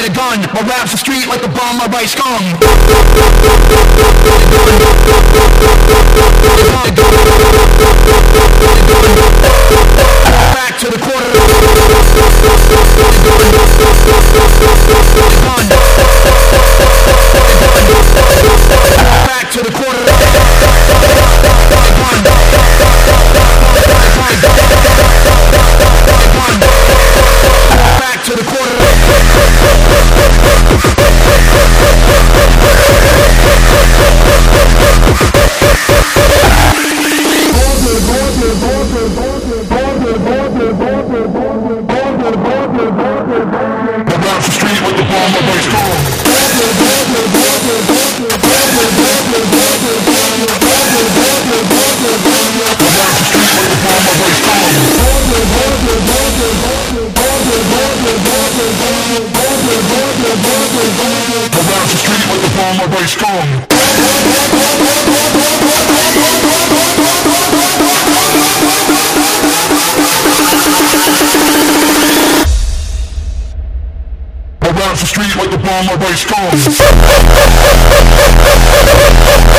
light a gun. My rap's the street like the bomb, my right scum. Back to the quarter. Back to the quarter. Back to the quarter. Across the street with the bomb of ice cream. Around the street with the bomb of ice cream. Around the street like the bomb of ice cream.